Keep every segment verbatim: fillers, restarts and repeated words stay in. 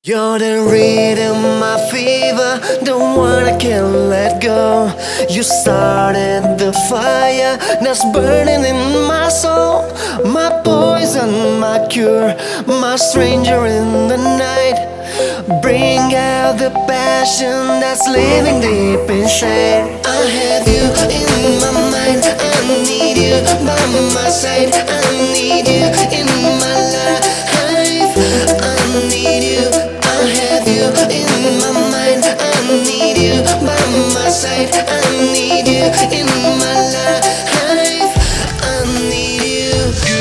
You're the rhythm, my fever, the one I can't let go. You started the fire that's burning in my soul. My poison, my cure, my stranger in the night. Bring out the passion that's living deep inside. I have you in my mind, I need you by my side. I need you in my life, I need you. I have you in my mind, I need you by my side. I need you in my life, I need you.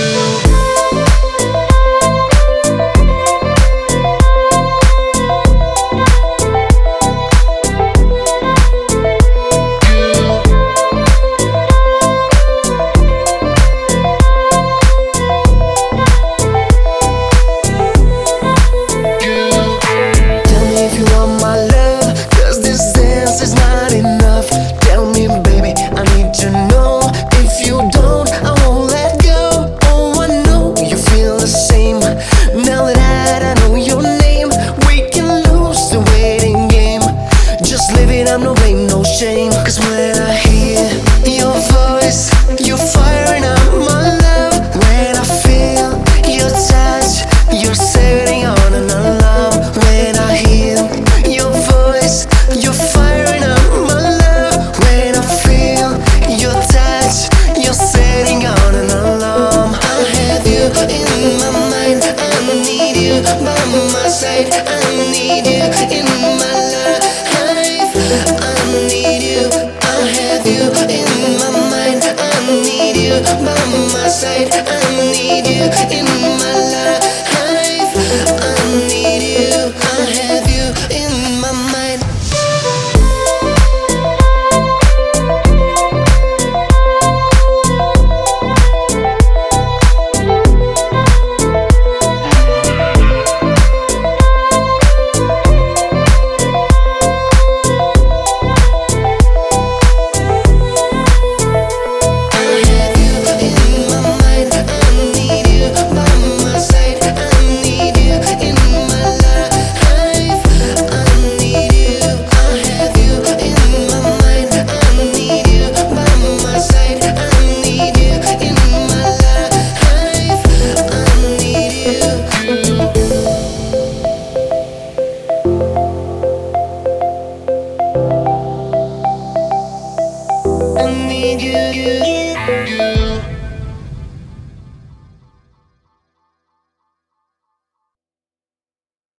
I'm no blame, no shame. Cause when I hear your voice, you're firing up my love. When I feel your touch, you're setting on an alarm. When I hear your voice, you're firing up my love. When I feel your touch, you're setting on an alarm. I have you in my mind, I need you by my side. I need you in my life, I need you, I have you in my mind. I need you by my side.